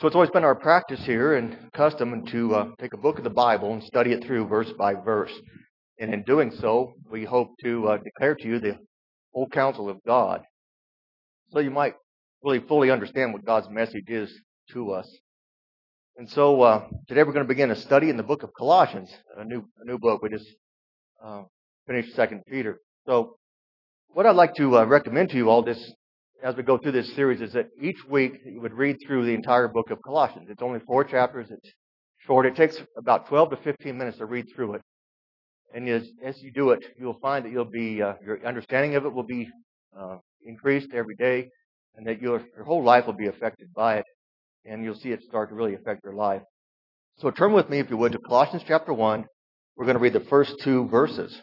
So it's always been our practice here and custom to take a book of the Bible and study it through verse by verse. And in doing so, we hope to declare to you the whole counsel of God, so you might really fully understand what God's message is to us. And so today we're going to begin a study in the book of Colossians, a new book. We just finished 2 Peter. So what I'd like to recommend to you all this as we go through this series is that each week you would read through the entire book of Colossians. It's only 4 chapters. It's short. It takes about 12 to 15 minutes to read through it. And as you do it, you'll find that you'll be your understanding of it will be increased every day, and that your whole life will be affected by it, and you'll see it start to really affect your life. So turn with me, if you would, to Colossians chapter 1. We're going to read the first 2 verses.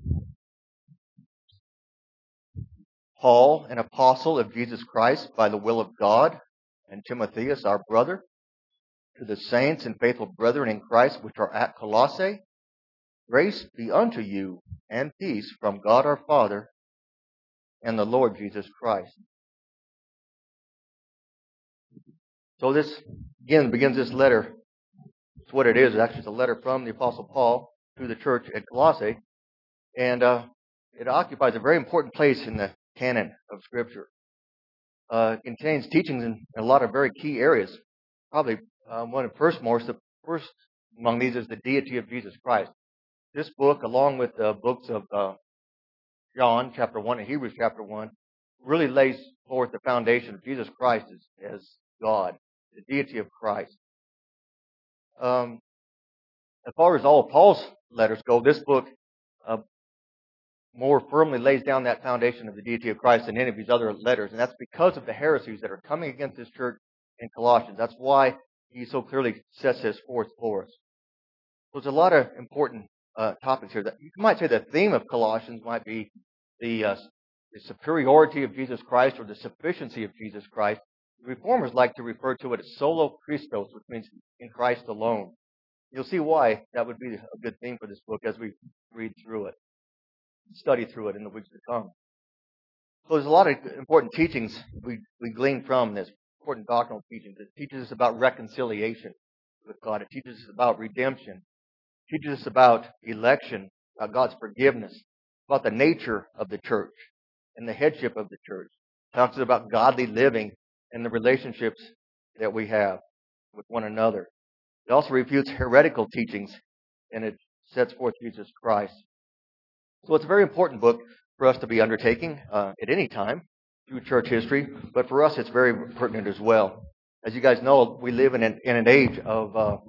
Paul, an apostle of Jesus Christ by the will of God, and Timotheus, our brother, to the saints and faithful brethren in Christ which are at Colossae, grace be unto you and peace from God our Father and the Lord Jesus Christ. So this, again, begins this letter. It's what it is. Actually, it's a letter from the Apostle Paul to the church at Colossae. And it occupies a very important place in the canon of Scripture. It contains teachings in a lot of very key areas. Probably one of the first among these is the deity of Jesus Christ. This book, along with the books of John chapter 1 and Hebrews chapter 1, really lays forth the foundation of Jesus Christ as God, the deity of Christ. As far as all of Paul's letters go, this book more firmly lays down that foundation of the deity of Christ than any of his other letters, and that's because of the heresies that are coming against this church in Colossians. That's why he so clearly sets this forth for us. So there's a lot of important topics here. That you might say the theme of Colossians might be the superiority of Jesus Christ or the sufficiency of Jesus Christ. The Reformers like to refer to it as solo Christos, which means in Christ alone. You'll see why that would be a good theme for this book as we read through it, study through it in the weeks to come. So there's a lot of important teachings we glean from this, important doctrinal teachings. It teaches us about reconciliation with God. It teaches us about redemption. It teaches us about election, about God's forgiveness, about the nature of the church and the headship of the church. It talks about godly living and the relationships that we have with one another. It also refutes heretical teachings, and it sets forth Jesus Christ. So it's a very important book for us to be undertaking at any time through church history, but for us it's very pertinent as well. As you guys know, we live in an age of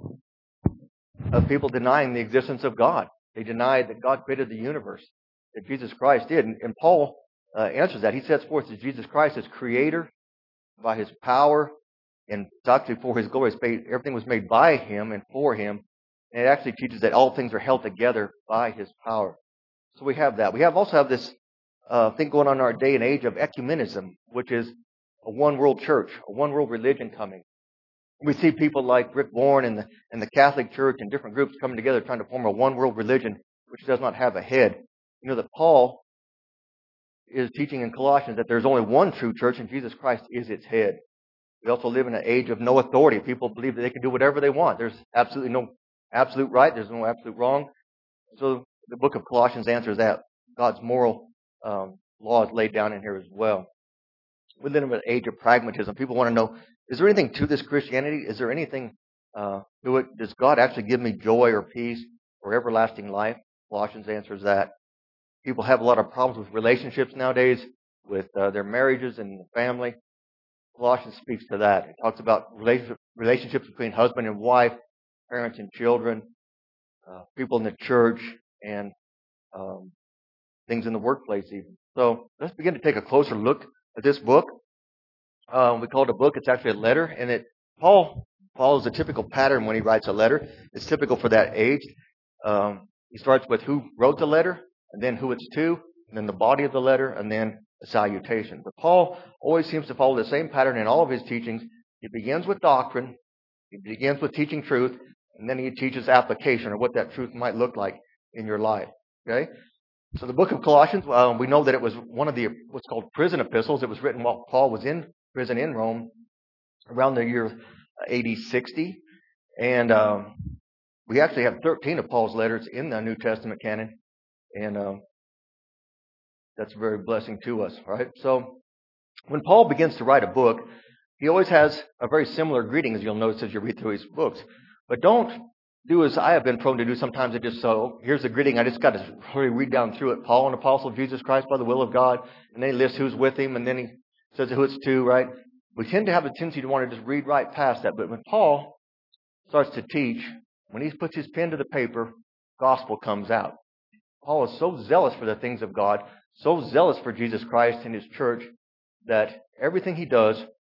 people denying the existence of God. They deny that God created the universe, that Jesus Christ did. And Paul answers that. He sets forth that Jesus Christ is creator by his power, and it's actually for his glory. Everything was made by him and for him. And it actually teaches that all things are held together by his power. So we have that. We also have this thing going on in our day and age of ecumenism, which is a one world church, a one world religion coming. We see people like Rick Warren and the Catholic Church and different groups coming together trying to form a one world religion which does not have a head. You know that Paul is teaching in Colossians that there's only one true church and Jesus Christ is its head. We also live in an age of no authority. People believe that they can do whatever they want. There's absolutely no absolute right. There's no absolute wrong. So the book of Colossians answers that. God's moral law is laid down in here as well. We live in an age of pragmatism. People want to know, is there anything to this Christianity? Is there anything to it? Does God actually give me joy or peace or everlasting life? Colossians answers that. People have a lot of problems with relationships nowadays, with their marriages and family. Colossians speaks to that. It talks about relationships between husband and wife, parents and children, people in the church, and things in the workplace even. So let's begin to take a closer look at this book. We call it a book. It's actually a letter. And Paul follows a typical pattern when he writes a letter. It's typical for that age. He starts with who wrote the letter, and then who it's to, and then the body of the letter, and then a salutation. But Paul always seems to follow the same pattern in all of his teachings. He begins with doctrine. He begins with teaching truth, and then he teaches application, or what that truth might look like in your life. Okay? So the book of Colossians, we know that it was one of the what's called prison epistles. It was written while Paul was in prison in Rome around the year AD 60. And we actually have 13 of Paul's letters in the New Testament canon. And that's a very blessing to us, right? So when Paul begins to write a book, he always has a very similar greeting, as you'll notice as you read through his books. But don't do as I have been prone to do sometimes. Here's the greeting. I just got to hurry read down through it. Paul, an apostle of Jesus Christ by the will of God. And then he lists who's with him. And then he says who it's to, right? We tend to have a tendency to want to just read right past that. But when Paul starts to teach, when he puts his pen to the paper, gospel comes out. Paul is so zealous for the things of God, so zealous for Jesus Christ and his church, that everything he does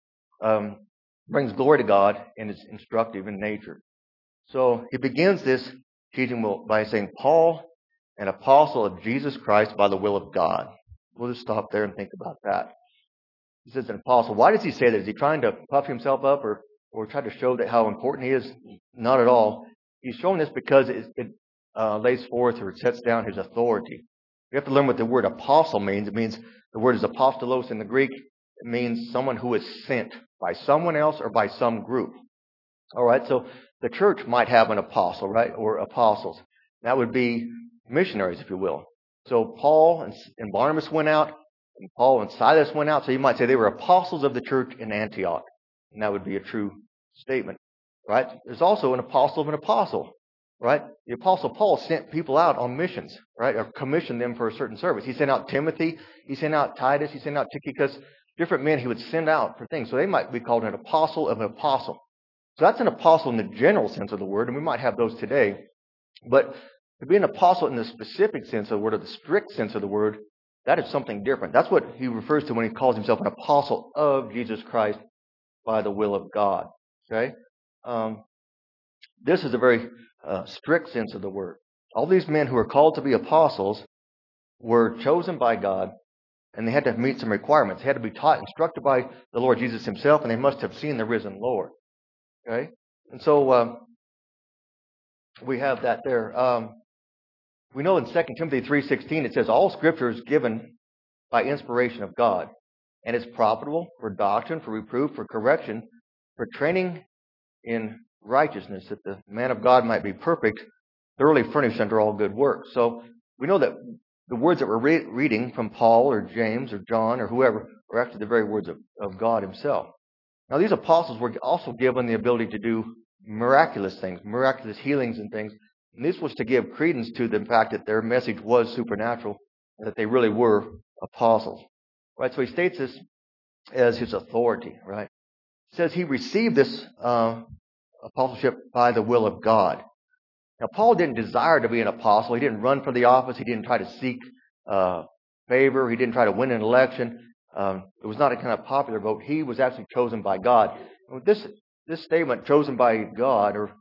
brings glory to God and is instructive in nature. So he begins this teaching by saying, Paul, an apostle of Jesus Christ by the will of God. We'll just stop there and think about that. He says an apostle. Why does he say that? Is he trying to puff himself up or try to show that how important he is? Not at all. He's showing this because it lays forth or it sets down his authority. You have to learn what the word apostle means. It means the word is apostolos in the Greek. It means someone who is sent by someone else or by some group. All right, so the church might have an apostle, right, or apostles. That would be missionaries, if you will. So Paul and Barnabas went out, and Paul and Silas went out. So you might say they were apostles of the church in Antioch, and that would be a true statement, right? There's also an apostle of an apostle, right? The apostle Paul sent people out on missions, right, or commissioned them for a certain service. He sent out Timothy, he sent out Titus, he sent out Tychicus, different men he would send out for things. So they might be called an apostle of an apostle. So that's an apostle in the general sense of the word, and we might have those today. But to be an apostle in the specific sense of the word, or the strict sense of the word, that is something different. That's what he refers to when he calls himself an apostle of Jesus Christ by the will of God. Okay? This is a very strict sense of the word. All these men who are called to be apostles were chosen by God, and they had to meet some requirements. They had to be taught, instructed by the Lord Jesus himself, and they must have seen the risen Lord. Okay? And so we have that there. We know in 2 Timothy 3:16 it says, all Scripture is given by inspiration of God, and is profitable for doctrine, for reproof, for correction, for training in righteousness, that the man of God might be perfect, thoroughly furnished unto all good works. So we know that the words that we're reading from Paul or James or John or whoever are actually the very words of God himself. Now these apostles were also given the ability to do miraculous things, miraculous healings and things. And this was to give credence to the fact that their message was supernatural, and that they really were apostles. Right? So he states this as his authority, right? He says he received this apostleship by the will of God. Now, Paul didn't desire to be an apostle. He didn't run for the office. He didn't try to seek favor. He didn't try to win an election. It was not a kind of popular vote. He was actually chosen by God. This statement, chosen by God, or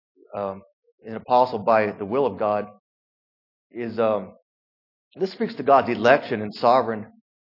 an apostle by the will of God, is this speaks to God's election and sovereignty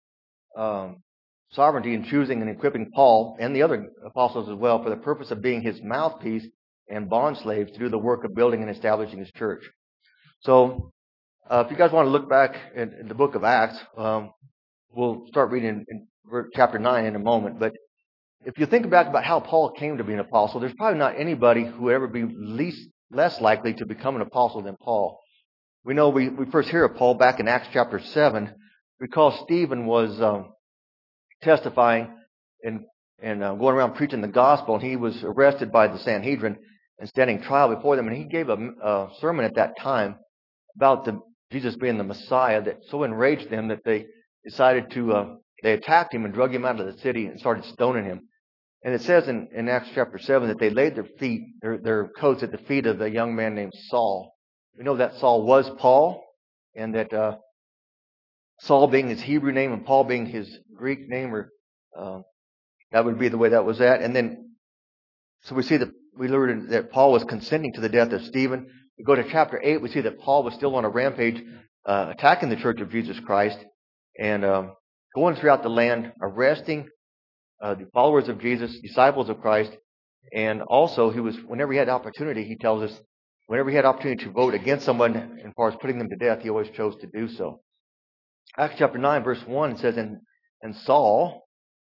in choosing and equipping Paul and the other apostles as well for the purpose of being his mouthpiece and bondslaves to do the work of building and establishing his church. So if you guys want to look back in the book of Acts, we'll start reading in chapter 9 in a moment. But if you think back about how Paul came to be an apostle, there's probably not anybody who would ever be less likely to become an apostle than Paul. We know we first hear of Paul back in Acts chapter 7 because Stephen was testifying and going around preaching the gospel, and he was arrested by the Sanhedrin and standing trial before them. And he gave a sermon at that time about Jesus being the Messiah that so enraged them that they decided they attacked him and drug him out of the city and started stoning him. And it says in Acts chapter 7 that they laid their coats at the feet of a young man named Saul. We know that Saul was Paul, and that Saul being his Hebrew name and Paul being his Greek name, or that would be the way that was at. And then, so we learned that Paul was consenting to the death of Stephen. We go to chapter 8, we see that Paul was still on a rampage, attacking the church of Jesus Christ, and going throughout the land, arresting the followers of Jesus, disciples of Christ. And also, whenever he had opportunity, he tells us, whenever he had opportunity to vote against someone as far as putting them to death, he always chose to do so. Acts chapter 9, verse 1 says, And Saul,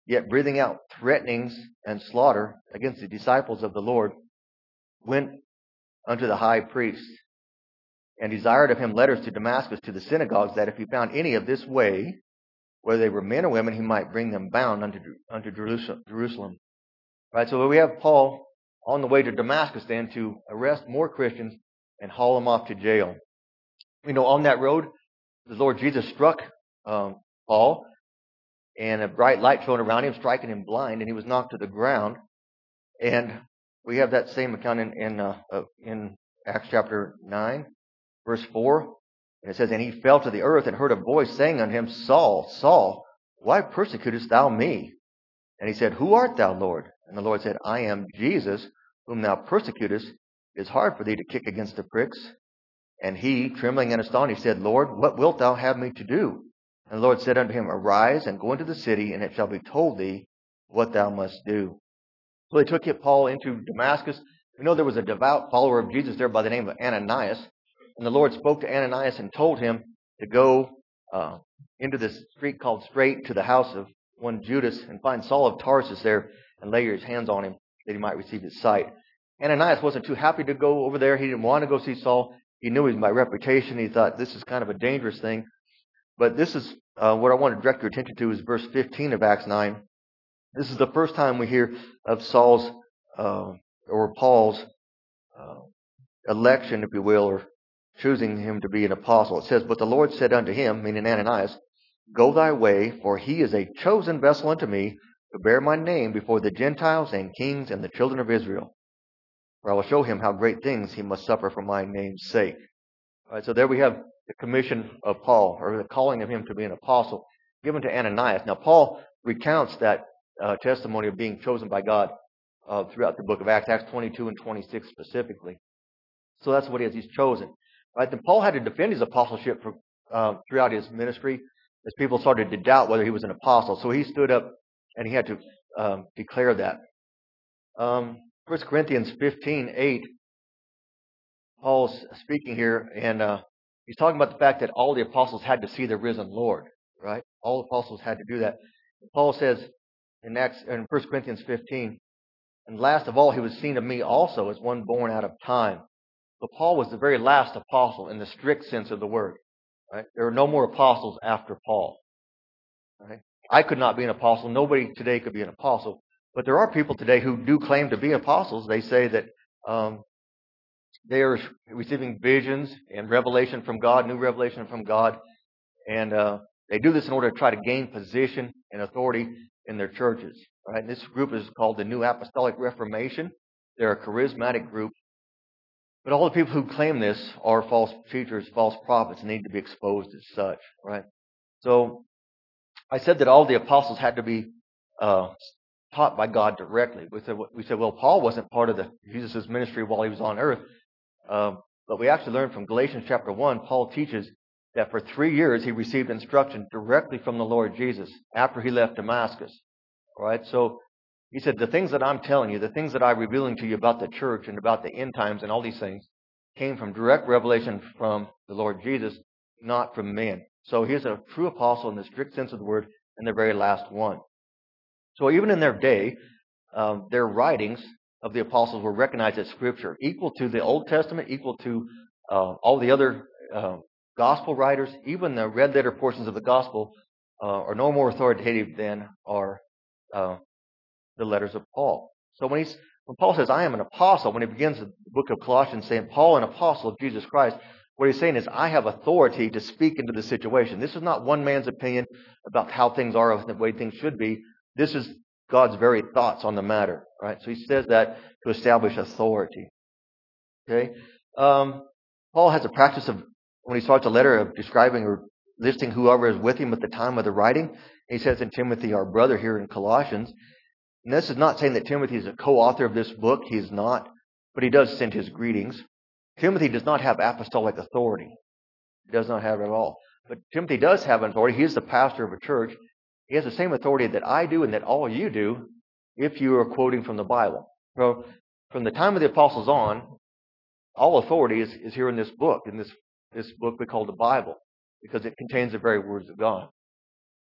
yet breathing out threatenings and slaughter against the disciples of the Lord, went unto the high priest, and desired of him letters to Damascus to the synagogues, that if he found any of this way, whether they were men or women, he might bring them bound unto Jerusalem. Right, so we have Paul on the way to Damascus then to arrest more Christians and haul them off to jail. You know, on that road, the Lord Jesus struck Paul, and a bright light shone around him, striking him blind, and he was knocked to the ground. And we have that same account in Acts chapter 9, verse 4. And it says, and he fell to the earth and heard a voice saying unto him, Saul, Saul, why persecutest thou me? And he said, Who art thou, Lord? And the Lord said, I am Jesus, whom thou persecutest. It is hard for thee to kick against the pricks. And he, trembling and astonished, said, Lord, what wilt thou have me to do? And the Lord said unto him, Arise and go into the city, and it shall be told thee what thou must do. So they took Paul into Damascus. We know there was a devout follower of Jesus there by the name of Ananias. And the Lord spoke to Ananias and told him to go into this street called Straight to the house of one Judas and find Saul of Tarsus there and lay his hands on him that he might receive his sight. Ananias wasn't too happy to go over there. He didn't want to go see Saul. He knew him by reputation. He thought this is kind of a dangerous thing. But this is what I want to direct your attention to is verse 15 of Acts 9. This is the first time we hear of Saul's or Paul's election, if you will, or choosing him to be an apostle. It says, But the Lord said unto him, meaning Ananias, Go thy way, for he is a chosen vessel unto me to bear my name before the Gentiles and kings and the children of Israel. For I will show him how great things he must suffer for my name's sake. All right, so there we have the commission of Paul, or the calling of him to be an apostle, given to Ananias. Now, Paul recounts that testimony of being chosen by God throughout the book of Acts, Acts 22 and 26 specifically. So that's what he is. He's chosen. Right? Then Paul had to defend his apostleship throughout his ministry as people started to doubt whether he was an apostle. So he stood up and he had to declare that. 1 Corinthians 15:8, Paul's speaking here, and he's talking about the fact that all the apostles had to see the risen Lord, right? All the apostles had to do that. Paul says in 1 Corinthians 15, and last of all, he was seen of me also as one born out of time. So Paul was the very last apostle in the strict sense of the word. Right? There are no more apostles after Paul. Right? I could not be an apostle. Nobody today could be an apostle. But there are people today who do claim to be apostles. They say that they are receiving visions and revelation from God, new revelation from God. And they do this in order to try to gain position and authority in their churches. Right? And this group is called the New Apostolic Reformation. They're a charismatic group. But all the people who claim this are false teachers, false prophets, and need to be exposed as such. Right? So I said that all the apostles had to be taught by God directly. We said, well, Paul wasn't part of Jesus' ministry while he was on earth. But we actually learned from Galatians chapter 1, Paul teaches that for 3 years he received instruction directly from the Lord Jesus after he left Damascus. All right? So he said, the things that I'm telling you, the things that I'm revealing to you about the church and about the end times and all these things came from direct revelation from the Lord Jesus, not from men. So he is a true apostle in the strict sense of the word and the very last one. So even in their day, their writings of the apostles were recognized as scripture, equal to the Old Testament, equal to all the other gospel writers. Even the red letter portions of the gospel are no more authoritative than are the letters of Paul. So when Paul says, I am an apostle, when he begins the book of Colossians saying, Paul, an apostle of Jesus Christ, what he's saying is, I have authority to speak into the situation. This is not one man's opinion about how things are or the way things should be. This is God's very thoughts on the matter, right? So he says that to establish authority. Okay? Paul has a practice of, when he starts a letter, of describing or listing whoever is with him at the time of the writing. He says in Timothy, our brother here in Colossians. And this is not saying that Timothy is a co-author of this book. He is not. But he does send his greetings. Timothy does not have apostolic authority. He does not have it at all. But Timothy does have an authority. He is the pastor of a church. He has the same authority that I do and that all you do if you are quoting from the Bible. So from the time of the apostles on, all authority is here in this book, this book we call the Bible, because it contains the very words of God.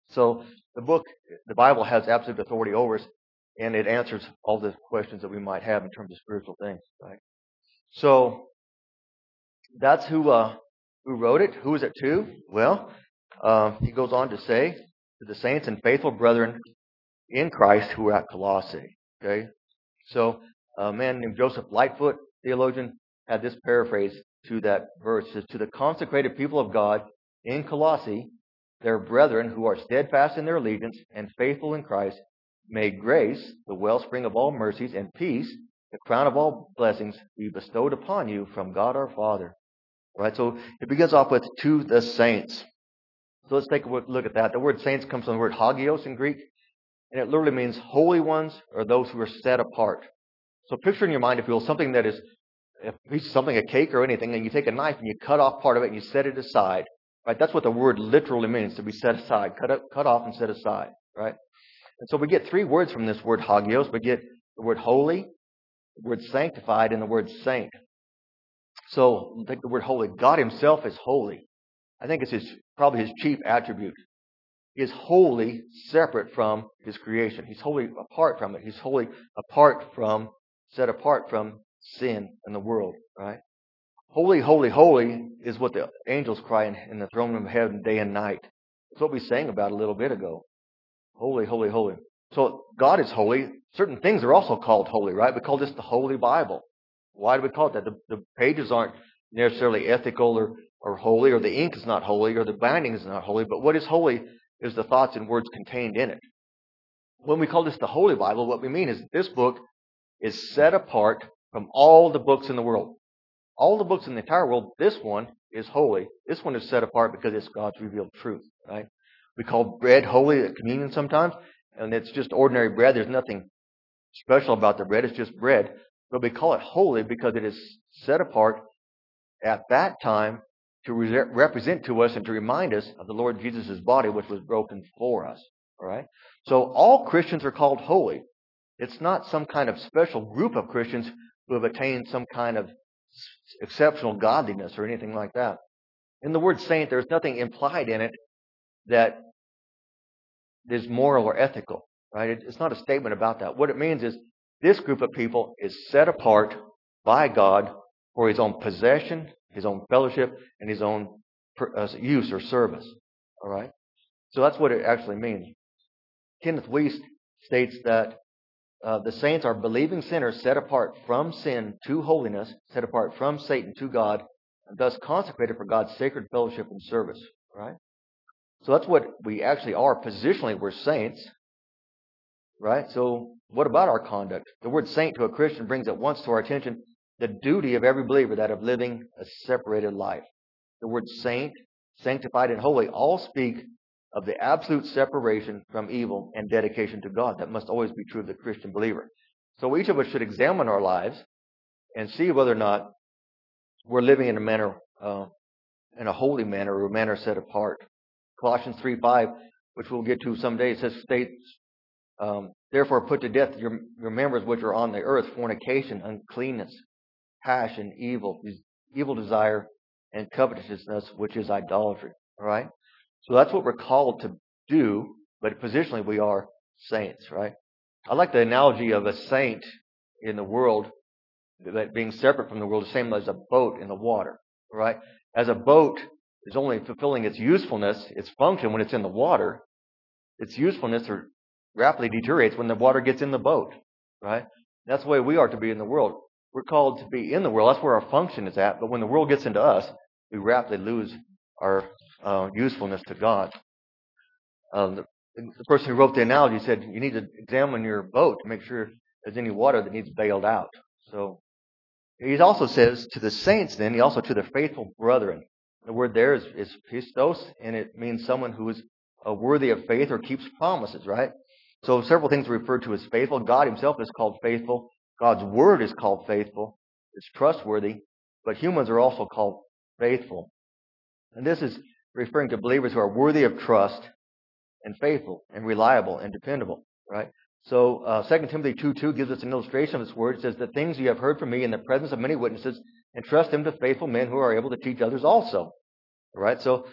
So the Bible has absolute authority over us, and it answers all the questions that we might have in terms of spiritual things. Right. So that's who wrote it. Who is it to? Well, he goes on to say, to the saints and faithful brethren in Christ who are at Colossae. Okay. So a man named Joseph Lightfoot, theologian, had this paraphrase to that verse. It says, to the consecrated people of God in Colossae, their brethren who are steadfast in their allegiance and faithful in Christ, may grace, the wellspring of all mercies, and peace, the crown of all blessings, be bestowed upon you from God our Father. All right, so it begins off with to the saints. So let's take a look at that. The word saints comes from the word hagios in Greek, and it literally means holy ones or those who are set apart. So picture in your mind, if you will, something that is a piece of something, a cake or anything, and you take a knife and you cut off part of it and you set it aside. Right? That's what the word literally means, to be set aside, cut off and set aside. Right? And so we get three words from this word hagios. We get the word holy, the word sanctified, and the word saint. So take the word holy. God himself is holy. I think it's probably his chief attribute. He is wholly separate from his creation. He's wholly apart from it. He's wholly set apart from sin in the world, right? Holy, holy, holy is what the angels cry in the throne room of heaven day and night. That's what we sang about a little bit ago. Holy, holy, holy. So God is holy. Certain things are also called holy, right? We call this the Holy Bible. Why do we call it that? The pages aren't necessarily ethical or holy, or the ink is not holy, or the binding is not holy, but what is holy is the thoughts and words contained in it. When we call this the Holy Bible, what we mean is this book is set apart from all the books in the world. All the books in the entire world, this one is holy. This one is set apart because it's God's revealed truth, right? We call bread holy at communion sometimes, and it's just ordinary bread. There's nothing special about the bread. It's just bread. But we call it holy because it is set apart at that time to represent to us and to remind us of the Lord Jesus' body, which was broken for us. All right? So all Christians are called holy. It's not some kind of special group of Christians who have attained some kind of exceptional godliness or anything like that. In the word saint, there's nothing implied in it that is moral or ethical. Right? It's not a statement about that. What it means is this group of people is set apart by God for his own possession, his own fellowship, and his own use or service. All right? So that's what it actually means. Kenneth Wuest states that the saints are believing sinners set apart from sin to holiness, set apart from Satan to God, and thus consecrated for God's sacred fellowship and service. Right? So that's what we actually are. Positionally, we're saints. Right? So what about our conduct? The word saint to a Christian brings at once to our attention the duty of every believer, that of living a separated life. The words saint, sanctified, and holy all speak of the absolute separation from evil and dedication to God. That must always be true of the Christian believer. So each of us should examine our lives and see whether or not we're living in a manner, in a holy manner, or a manner set apart. Colossians 3:5, which we'll get to someday, it states, therefore put to death your members which are on the earth, fornication, uncleanness, passion, evil desire, and covetousness, which is idolatry. All right? So that's what we're called to do, but positionally we are saints, right? I like the analogy of a saint in the world, that being separate from the world, the same as a boat in the water, right? As a boat is only fulfilling its usefulness, its function when it's in the water, its usefulness rapidly deteriorates when the water gets in the boat, right? That's the way we are to be in the world. We're called to be in the world. That's where our function is at. But when the world gets into us, we rapidly lose our usefulness to God. The person who wrote the analogy said you need to examine your boat to make sure there's any water that needs bailed out. So he also says to the saints then, he also to the faithful brethren. The word there is pistos, and it means someone who is worthy of faith or keeps promises, right? So several things are referred to as faithful. God himself is called faithful. God's word is called faithful. It's trustworthy. But humans are also called faithful. And this is referring to believers who are worthy of trust and faithful and reliable and dependable, right? So 2 Timothy 2:2 gives us an illustration of this word. It says, the things you have heard from me in the presence of many witnesses, entrust them to faithful men who are able to teach others also. All right? So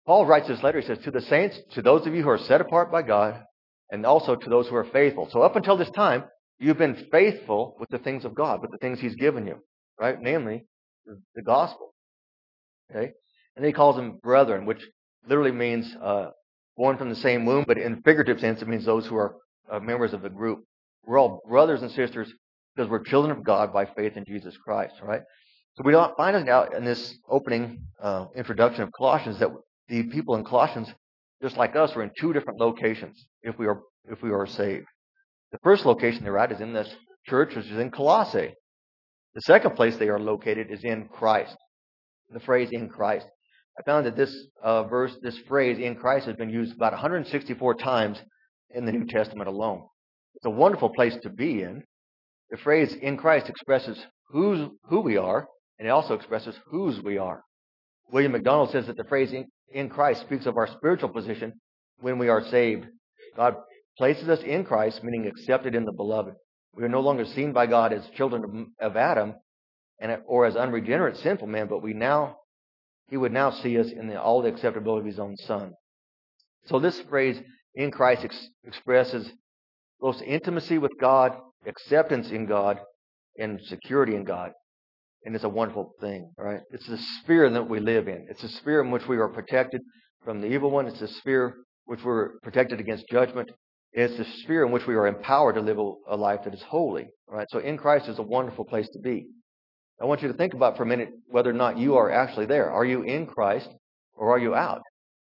Paul writes this letter. He says, to the saints, to those of you who are set apart by God, and also to those who are faithful. So up until this time, you've been faithful with the things of God, with the things He's given you, right? Namely, the gospel. Okay? And then he calls them brethren, which literally means born from the same womb, but in figurative sense, it means those who are members of the group. We're all brothers and sisters because we're children of God by faith in Jesus Christ, right? So we don't find out in this opening introduction of Colossians that the people in Colossians, just like us, are in two different locations if we are saved. The first location they're at is in this church, which is in Colossae. The second place they are located is in Christ. The phrase "in Christ." I found that this phrase "in Christ" has been used about 164 times in the New Testament alone. It's a wonderful place to be in. The phrase "in Christ" expresses who we are, and it also expresses whose we are. William MacDonald says that the phrase "in Christ" speaks of our spiritual position when we are saved. God places us in Christ, meaning accepted in the Beloved. We are no longer seen by God as children of Adam or as unregenerate sinful men, but He would now see us in all the acceptability of His own Son. So this phrase "in Christ" expresses close intimacy with God, acceptance in God, and security in God. And it's a wonderful thing, right? It's the sphere that we live in. It's a sphere in which we are protected from the evil one. It's a sphere which we're protected against judgment. It's the sphere in which we are empowered to live a life that is holy, right? So in Christ is a wonderful place to be. I want you to think about for a minute whether or not you are actually there. Are you in Christ or are you out?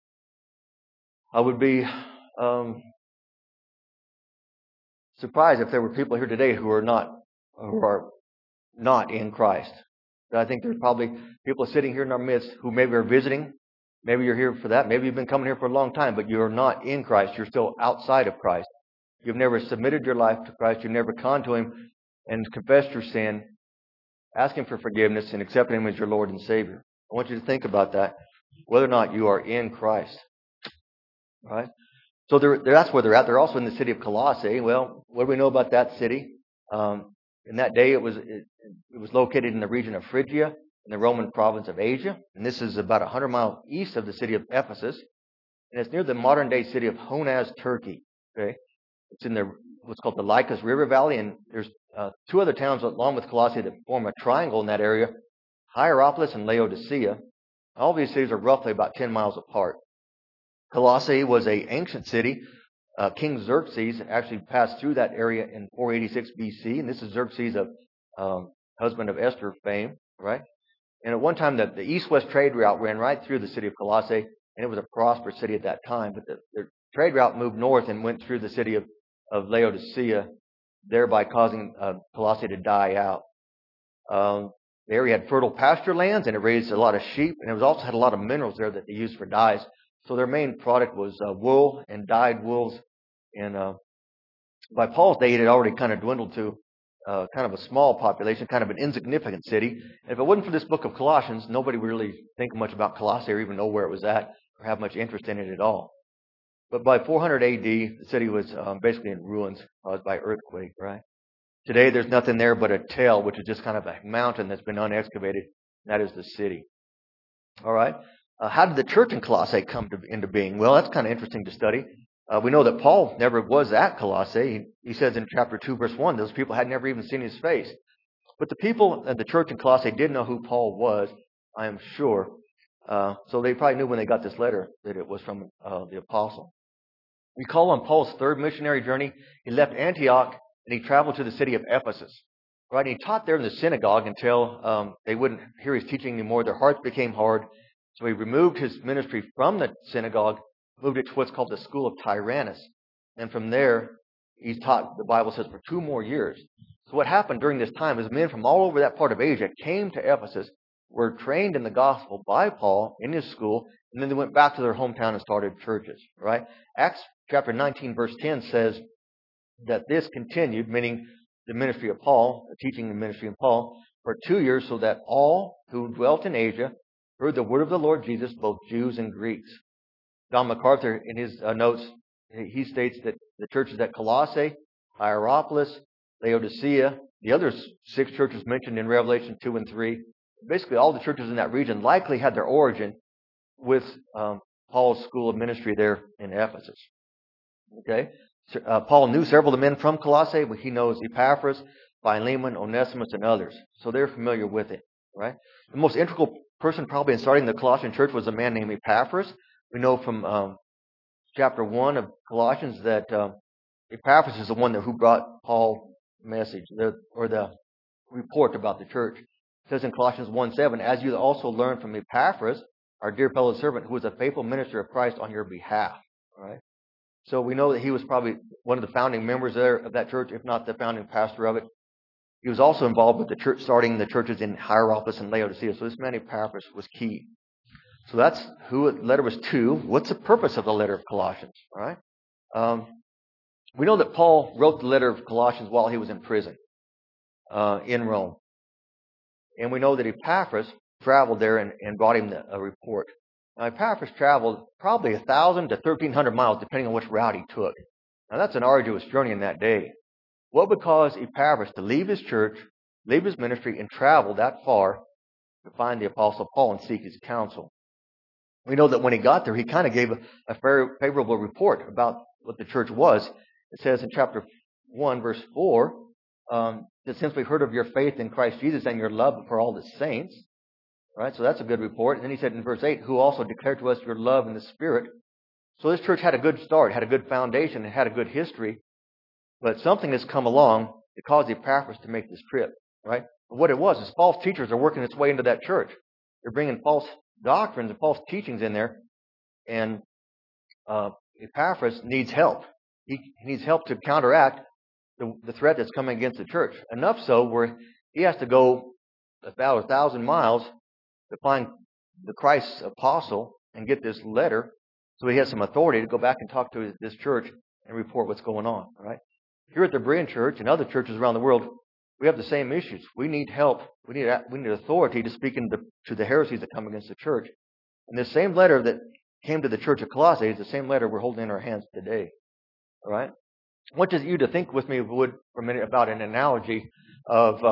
I would be surprised if there were people here today who are not in Christ. I think there's probably people sitting here in our midst who maybe are visiting. Maybe you're here for that. Maybe you've been coming here for a long time, but you're not in Christ. You're still outside of Christ. You've never submitted your life to Christ. You've never gone to Him and confessed your sin, asked Him for forgiveness, and accepted Him as your Lord and Savior. I want you to think about that, whether or not you are in Christ. All right? So that's where they're at. They're also in the city of Colossae. Well, what do we know about that city? In that day, it was located in the region of Phrygia, in the Roman province of Asia. And this is about 100 miles east of the city of Ephesus. And it's near the modern-day city of Honaz, Turkey. Okay? It's in what's called the Lycus River Valley. And there's two other towns along with Colossae that form a triangle in that area, Hierapolis and Laodicea. All these cities are roughly about 10 miles apart. Colossae was an ancient city. King Xerxes actually passed through that area in 486 BC, and this is Xerxes, husband of Esther fame, right? And at one time, the east-west trade route ran right through the city of Colossae, and it was a prosperous city at that time. But the trade route moved north and went through the city of Laodicea, thereby causing Colossae to die out. The area had fertile pasture lands, and it raised a lot of sheep, and it also had a lot of minerals there that they used for dyes. So their main product was wool and dyed wools. And by Paul's day, it had already kind of dwindled to kind of a small population, kind of an insignificant city. And if it wasn't for this book of Colossians, nobody would really think much about Colossae or even know where it was at or have much interest in it at all. But by 400 AD, the city was basically in ruins caused by earthquake, right? Today, there's nothing there but a tail, which is just kind of a mountain that's been unexcavated. That is the city. All right. How did the church in Colossae come into being? Well, that's kind of interesting to study. We know that Paul never was at Colossae. He says in chapter 2, verse 1, those people had never even seen his face. But the people at the church in Colossae did know who Paul was, I am sure. So they probably knew when they got this letter that it was from the apostle. We call on Paul's third missionary journey. He left Antioch and he traveled to the city of Ephesus. Right? And he taught there in the synagogue until they wouldn't hear his teaching anymore. Their hearts became hard. So he removed his ministry from the synagogue, moved it to what's called the school of Tyrannus. And from there, he taught, the Bible says, for 2 more years. So what happened during this time is men from all over that part of Asia came to Ephesus, were trained in the gospel by Paul in his school, and then they went back to their hometown and started churches. Right? Acts chapter 19, verse 10 says that this continued, meaning the ministry of Paul, the teaching and ministry of Paul, for 2 years, so that all who dwelt in Asia heard the word of the Lord Jesus, both Jews and Greeks. John MacArthur, in his notes, he states that the churches at Colossae, Hierapolis, Laodicea, the other 6 churches mentioned in Revelation 2 and 3, basically all the churches in that region likely had their origin with Paul's school of ministry there in Ephesus. Okay, Paul knew several of the men from Colossae, but he knows Epaphras, Philemon, Onesimus, and others. So they're familiar with it, right? The most integral person probably in starting the Colossian church was a man named Epaphras. We know from chapter 1 of Colossians that Epaphras is the one who brought Paul the message, the report about the church. It says in Colossians 1:7, as you also learned from Epaphras, our dear fellow servant, who was a faithful minister of Christ on your behalf. All right. So we know that he was probably one of the founding members there of that church, if not the founding pastor of it. He was also involved with the church, starting the churches in Hierapolis and Laodicea. So this man Epaphras was key. So that's who the letter was to. What's the purpose of the letter of Colossians? All right. We know that Paul wrote the letter of Colossians while he was in prison in Rome. And we know that Epaphras traveled there and brought him a report. Now, Epaphras traveled probably 1,000 to 1,300 miles, depending on which route he took. Now, that's an arduous journey in that day. What would cause Epaphras to leave his church, leave his ministry, and travel that far to find the Apostle Paul and seek his counsel? We know that when he got there, he kind of gave a very favorable report about what the church was. It says in chapter 1, verse 4, that since we've heard of your faith in Christ Jesus and your love for all the saints, right? So that's a good report. And then he said in verse 8, who also declared to us your love in the Spirit. So this church had a good start, had a good foundation, and had a good history. But something has come along that caused Epaphras to make this trip, right? But what it was is false teachers are working its way into that church. They're bringing false doctrines and false teachings in there. And Epaphras needs help. He needs help to counteract the threat that's coming against the church. Enough so where he has to go about 1,000 miles to find the Christ's apostle and get this letter, so he has some authority to go back and talk to this church and report what's going on. Right? Here at the Berean Church and other churches around the world, we have the same issues. We need help. We need authority to speak to the heresies that come against the church. And this same letter that came to the church of Colossae is the same letter we're holding in our hands today. All right? I want you to think with me, if you would, for a minute about an analogy of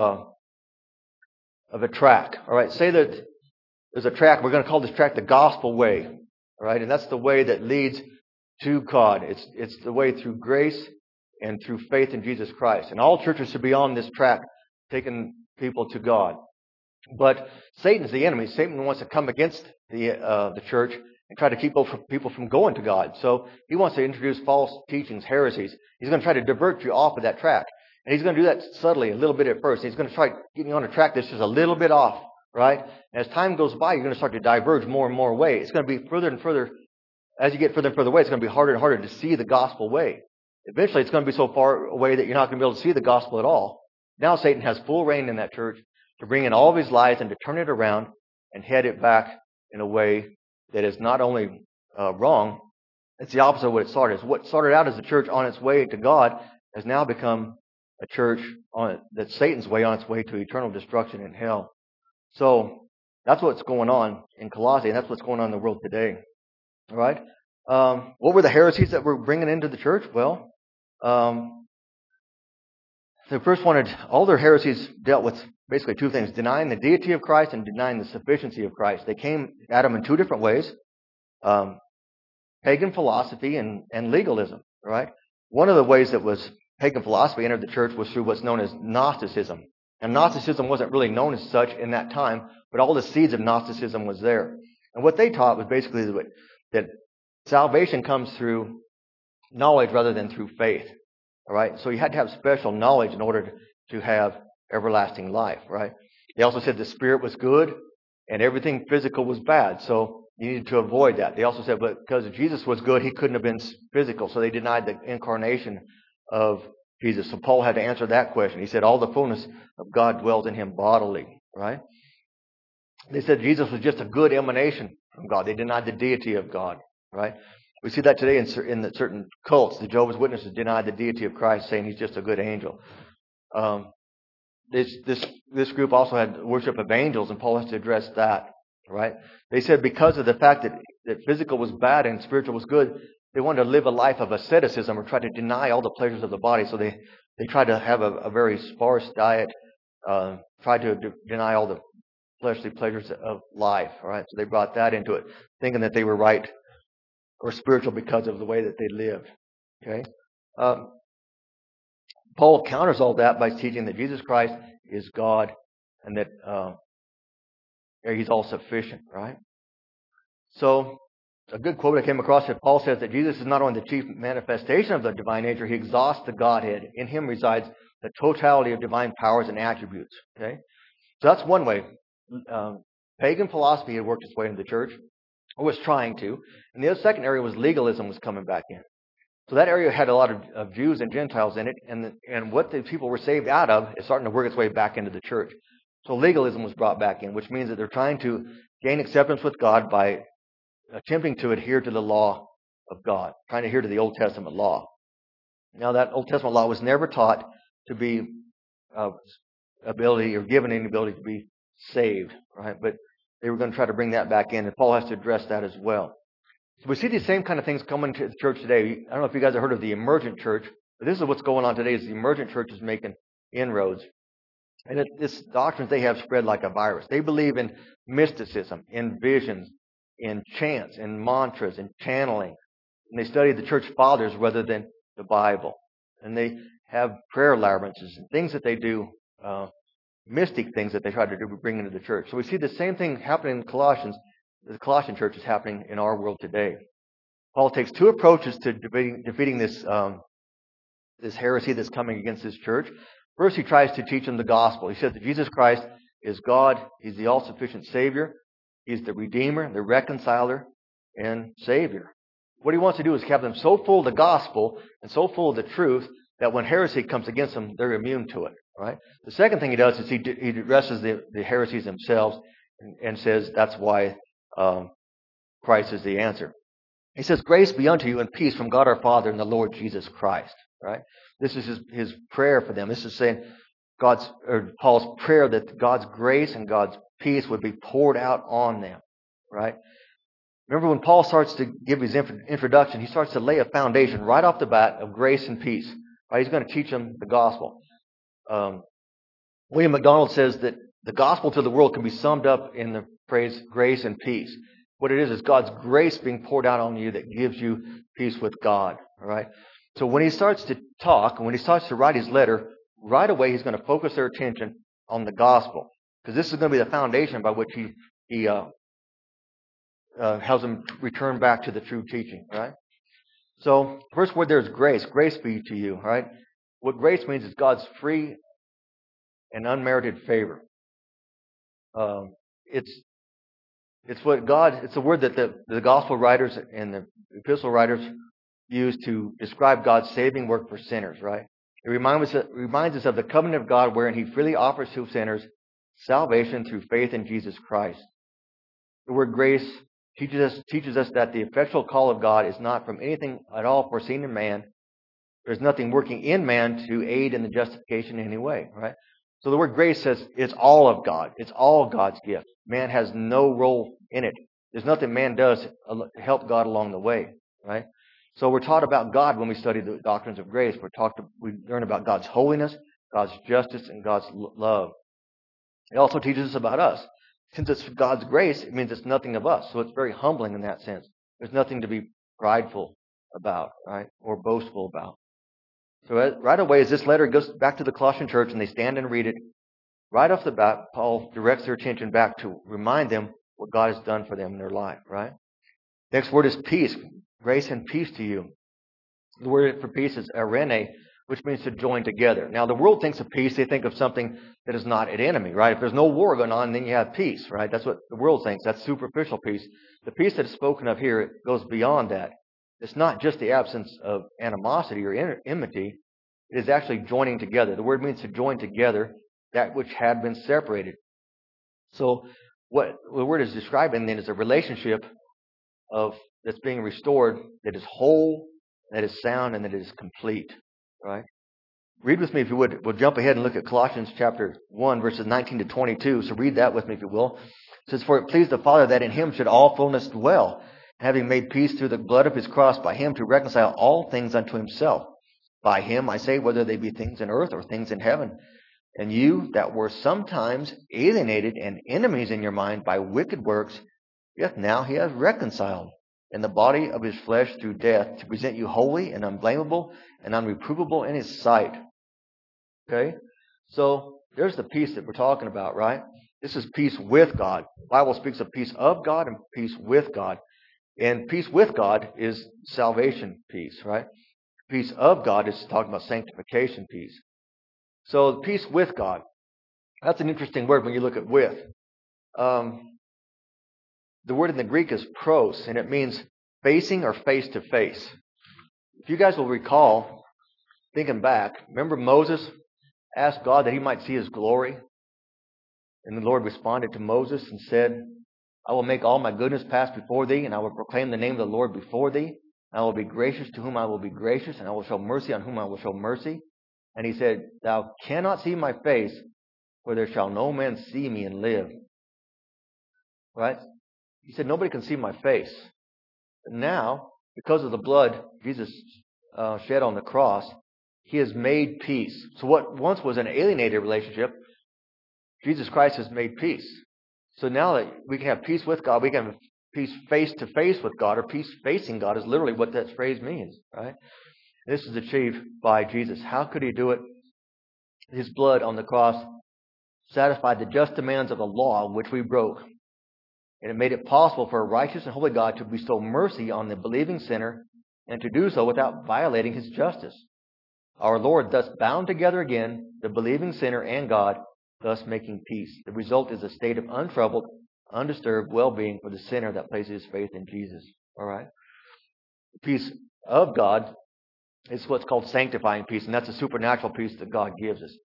a track. All right? Say that there's a track. We're going to call this track the gospel way. All right? And that's the way that leads to God. It's the way through grace and through faith in Jesus Christ. And all churches should be on this track, taking people to God. But Satan's the enemy. Satan wants to come against the church and try to keep people from going to God. So he wants to introduce false teachings, heresies. He's going to try to divert you off of that track. And he's going to do that subtly, a little bit at first. He's going to try getting you on a track that's just a little bit off, right? And as time goes by, you're going to start to diverge more and more away. It's going to be further and further. As you get further and further away, it's going to be harder and harder to see the gospel way. Eventually, it's going to be so far away that you're not going to be able to see the gospel at all. Now Satan has full reign in that church to bring in all of his lies and to turn it around and head it back in a way that is not only wrong, it's the opposite of what it started. What started out as a church on its way to God has now become a church that's Satan's way, on its way to eternal destruction in hell. So that's what's going on in Colossae, and that's what's going on in the world today. All right? What were the heresies that we're bringing into the church? Well, the first one, all their heresies dealt with basically two things: denying the deity of Christ and denying the sufficiency of Christ. They came at him in two different ways: pagan philosophy and legalism. Right? One of the ways that was pagan philosophy entered the church was through what's known as Gnosticism. And Gnosticism wasn't really known as such in that time, but all the seeds of Gnosticism was there. And what they taught was basically that salvation comes through knowledge rather than through faith. All right? So you had to have special knowledge in order to have everlasting life, right? They also said the spirit was good and everything physical was bad. So you needed to avoid that. They also said, but because Jesus was good, he couldn't have been physical. So they denied the incarnation of Jesus. So Paul had to answer that question. He said, all the fullness of God dwells in him bodily, right? They said Jesus was just a good emanation from God. They denied the deity of God, right? We see that today in certain cults. The Jehovah's Witnesses deny the deity of Christ, saying he's just a good angel. This group also had worship of angels, and Paul has to address that, right? They said because of the fact that physical was bad and spiritual was good, they wanted to live a life of asceticism or try to deny all the pleasures of the body. So they tried to have a very sparse diet, tried to deny all the fleshly pleasures of life, all right? So they brought that into it, thinking that they were right or spiritual because of the way that they lived. Okay, Paul counters all that by teaching that Jesus Christ is God and that He's all sufficient. Right. So a good quote I came across that Paul says that Jesus is not only the chief manifestation of the divine nature, He exhausts the Godhead. In Him resides the totality of divine powers and attributes. Okay, so that's one way. Pagan philosophy had worked its way into the church, or was trying to, and the other second area was legalism was coming back in. So that area had a lot of Jews and Gentiles in it, and what the people were saved out of is starting to work its way back into the church. So legalism was brought back in, which means that they're trying to gain acceptance with God by attempting to adhere to the law of God, trying to adhere to the Old Testament law. Now, that Old Testament law was never taught to be ability or given any ability to be saved, right? But they were going to try to bring that back in, and Paul has to address that as well. So we see these same kind of things coming to the church today. I don't know if you guys have heard of the emergent church, but this is what's going on today: is the emergent church is making inroads, and this doctrines they have spread like a virus. They believe in mysticism, in visions, in chants, in mantras, in channeling, and they study the church fathers rather than the Bible, and they have prayer labyrinths and things that they do. Mystic things that they try to do bring into the church. So we see the same thing happening in Colossians. The Colossian church is happening in our world today. Paul takes two approaches to defeating this heresy that's coming against this church. First, he tries to teach them the gospel. He says that Jesus Christ is God. He's the all-sufficient Savior. He's the Redeemer, the Reconciler, and Savior. What he wants to do is have them so full of the gospel and so full of the truth that when heresy comes against them, they're immune to it. Right? The second thing he does is he addresses the heresies themselves and says that's why Christ is the answer. He says, "Grace be unto you and peace from God our Father and the Lord Jesus Christ." Right? This is his prayer for them. This is saying Paul's prayer that God's grace and God's peace would be poured out on them. Right? Remember when Paul starts to give his introduction, he starts to lay a foundation right off the bat of grace and peace. Right? He's going to teach them the gospel. William MacDonald says that the gospel to the world can be summed up in the phrase grace and peace. What it is God's grace being poured out on you that gives you peace with God. All right. So when he starts to talk and when he starts to write his letter, right away he's going to focus their attention on the gospel, because this is going to be the foundation by which he helps them return back to the true teaching. Right. So first word there is grace. Grace be to you. Right. What grace means is God's free and unmerited favor. It's a word that the gospel writers and the epistle writers use to describe God's saving work for sinners, right? It reminds us of the covenant of God wherein He freely offers to sinners salvation through faith in Jesus Christ. The word grace teaches us that the effectual call of God is not from anything at all foreseen in man. There's nothing working in man to aid in the justification in any way, right? So the word grace says it's all of God. It's all God's gift. Man has no role in it. There's nothing man does to help God along the way, right? So we're taught about God when we study the doctrines of grace. We learn about God's holiness, God's justice, and God's love. It also teaches us about us. Since it's God's grace, it means it's nothing of us. So it's very humbling in that sense. There's nothing to be prideful about, right, or boastful about. So right away, as this letter goes back to the Colossian church and they stand and read it, right off the bat, Paul directs their attention back to remind them what God has done for them in their life, right? Next word is peace. Grace and peace to you. The word for peace is eirene, which means to join together. Now, the world thinks of peace, they think of something that is not an enemy, right? If there's no war going on, then you have peace, right? That's what the world thinks. That's superficial peace. The peace that is spoken of here goes beyond that. It's not just the absence of animosity or enmity. It is actually joining together. The word means to join together that which had been separated. So what the word is describing then is a relationship that's being restored, that is whole, that is sound, and that is complete. Right? Read with me if you would. We'll jump ahead and look at Colossians chapter 1, verses 19 to 22. So read that with me if you will. It says, "For it pleased the Father that in Him should all fullness dwell, having made peace through the blood of His cross, by Him to reconcile all things unto Himself. By Him, I say, whether they be things in earth or things in heaven. And you that were sometimes alienated and enemies in your mind by wicked works, yet now He has reconciled in the body of his flesh through death, to present you holy and unblameable and unreprovable in his sight. Okay? So there's the peace that we're talking about, right? This is peace with God. The Bible speaks of peace of God and peace with God. And peace with God is salvation peace, right? Peace of God is talking about sanctification peace. So peace with God. That's an interesting word when you look at with. The word in the Greek is pros, and it means facing or face to face. If you guys will recall, thinking back, remember Moses asked God that he might see his glory? And the Lord responded to Moses and said, I will make all my goodness pass before thee, and I will proclaim the name of the Lord before thee. I will be gracious to whom I will be gracious, and I will show mercy on whom I will show mercy. And he said, Thou cannot see my face, for there shall no man see me and live. Right? He said, nobody can see my face. But now, because of the blood Jesus shed on the cross, he has made peace. So what once was an alienated relationship, Jesus Christ has made peace. So now that we can have peace with God, we can have peace face to face with God, or peace facing God is literally what that phrase means, right? This is achieved by Jesus. How could he do it? His blood on the cross satisfied the just demands of the law which we broke. And it made it possible for a righteous and holy God to bestow mercy on the believing sinner, and to do so without violating his justice. Our Lord thus bound together again the believing sinner and God, thus making peace. The result is a state of untroubled, undisturbed well-being for the sinner that places his faith in Jesus. All right? The peace of God is what's called sanctifying peace, and that's a supernatural peace that God gives us.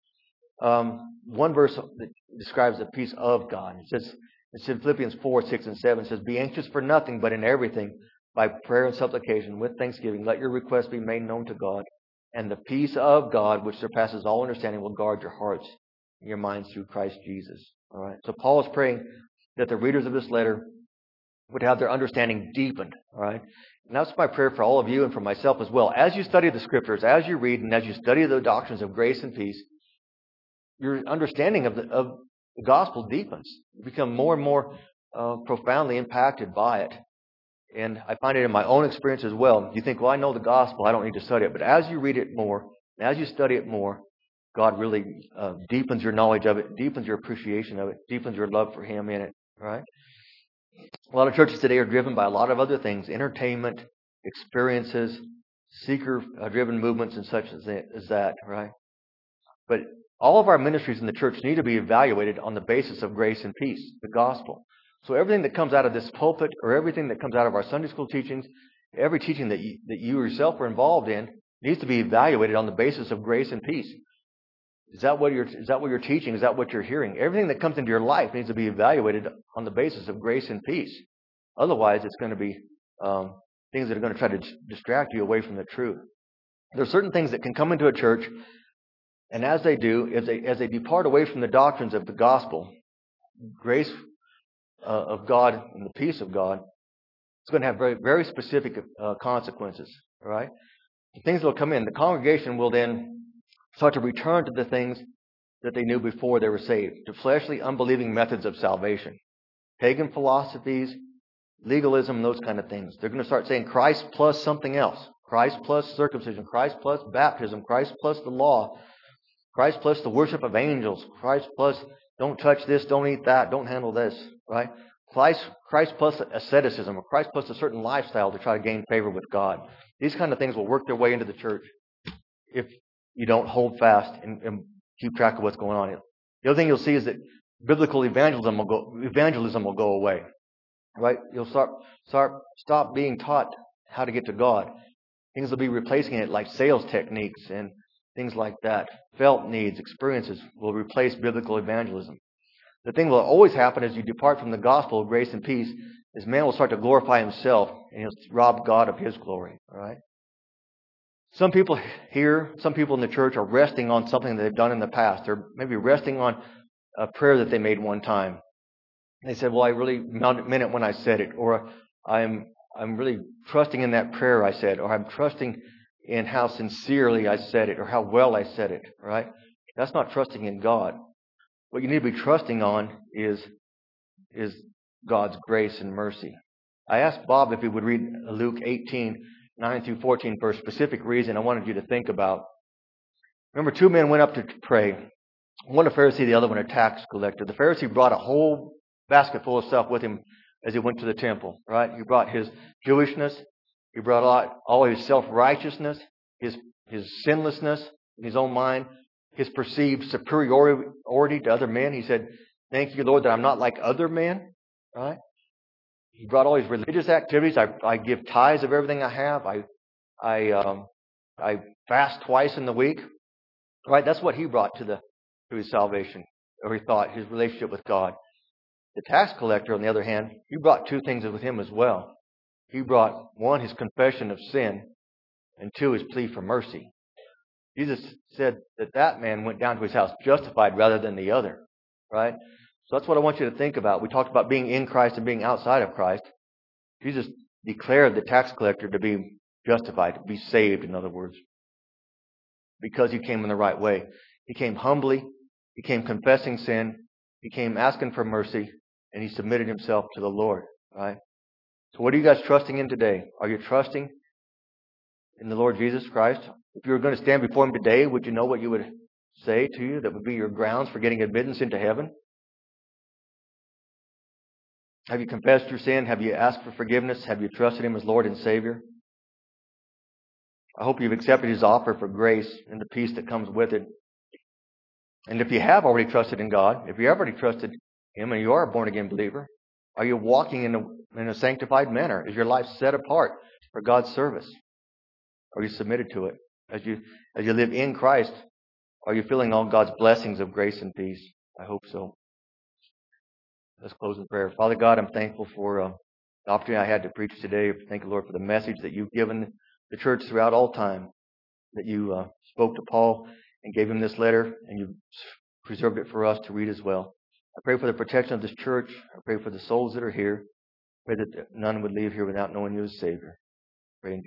One verse that describes the peace of God. It says, it's in Philippians 4, 6, and 7. It says, Be anxious for nothing, but in everything, by prayer and supplication, with thanksgiving, let your requests be made known to God. And the peace of God, which surpasses all understanding, will guard your hearts and your minds through Christ Jesus. All right. So Paul is praying that the readers of this letter would have their understanding deepened. All right. And that's my prayer for all of you and for myself as well. As you study the scriptures, as you read, and as you study the doctrines of grace and peace, your understanding of the gospel deepens. You become more and more profoundly impacted by it. And I find it in my own experience as well. You think, well, I know the gospel, I don't need to study it. But as you read it more, as you study it more, God really deepens your knowledge of it, deepens your appreciation of it, deepens your love for Him in it. Right? A lot of churches today are driven by a lot of other things: entertainment, experiences, seeker-driven movements, and such as that. Right? But all of our ministries in the church need to be evaluated on the basis of grace and peace, the gospel. So everything that comes out of this pulpit, or everything that comes out of our Sunday school teachings, every teaching that you yourself are involved in, needs to be evaluated on the basis of grace and peace. Is that what you're teaching? Is that what you're hearing? Everything that comes into your life needs to be evaluated on the basis of grace and peace. Otherwise, it's going to be things that are going to try to distract you away from the truth. There are certain things that can come into a church, and as they do, as they depart away from the doctrines of the gospel, grace of God and the peace of God, it's going to have very, very specific consequences. All right? The things that will come in, the congregation will then start to return to the things that they knew before they were saved, to fleshly, unbelieving methods of salvation, pagan philosophies, legalism, those kind of things. They're going to start saying Christ plus something else, Christ plus circumcision, Christ plus baptism, Christ plus the law, Christ plus the worship of angels, Christ plus don't touch this, don't eat that, don't handle this, right? Christ plus asceticism, or Christ plus a certain lifestyle to try to gain favor with God. These kind of things will work their way into the church if you don't hold fast and keep track of what's going on. The other thing you'll see is that biblical evangelism will go away, right? You'll stop being taught how to get to God. Things will be replacing it, like sales techniques and things like that. Felt needs, experiences will replace biblical evangelism. The thing that will always happen as you depart from the gospel of grace and peace is man will start to glorify himself, and he'll rob God of His glory. All right? Some people in the church are resting on something that they've done in the past. They're maybe resting on a prayer that they made one time. They said, well, I really meant it when I said it, or I'm really trusting in that prayer I said, or I'm trusting in how sincerely I said it, or how well I said it, right? That's not trusting in God. What you need to be trusting on is God's grace and mercy. I asked Bob if he would read Luke 18:9 through 14 for a specific reason I wanted you to think about. Remember, two men went up to pray. One a Pharisee, the other one a tax collector. The Pharisee brought a whole basket full of stuff with him as he went to the temple, right? He brought his Jewishness. He brought all his self-righteousness, his sinlessness in his own mind, his perceived superiority to other men. He said, thank you, Lord, that I'm not like other men, right? He brought all his religious activities. I give tithes of everything I have. I fast twice in the week, right? That's what he brought to his salvation, or he thought, his relationship with God. The tax collector, on the other hand, he brought two things with him as well. He brought, one, his confession of sin, and two, his plea for mercy. Jesus said that man went down to his house justified rather than the other, right? So that's what I want you to think about. We talked about being in Christ and being outside of Christ. Jesus declared the tax collector to be justified, to be saved, in other words, because he came in the right way. He came humbly. He came confessing sin. He came asking for mercy, and he submitted himself to the Lord, right? So what are you guys trusting in today? Are you trusting in the Lord Jesus Christ? If you were going to stand before him today, would you know what you would say to you that would be your grounds for getting admittance into heaven? Have you confessed your sin? Have you asked for forgiveness? Have you trusted him as Lord and Savior? I hope you've accepted his offer for grace and the peace that comes with it. And if you have already trusted in God, if you have already trusted him and you are a born-again believer, are you walking in a sanctified manner? Is your life set apart for God's service? Are you submitted to it? As you live in Christ, are you feeling all God's blessings of grace and peace? I hope so. Let's close in prayer. Father God, I'm thankful for the opportunity I had to preach today. Thank you, Lord, for the message that you've given the church throughout all time, that you spoke to Paul and gave him this letter, and you preserved it for us to read as well. I pray for the protection of this church. I pray for the souls that are here. I pray that none would leave here without knowing you as Savior.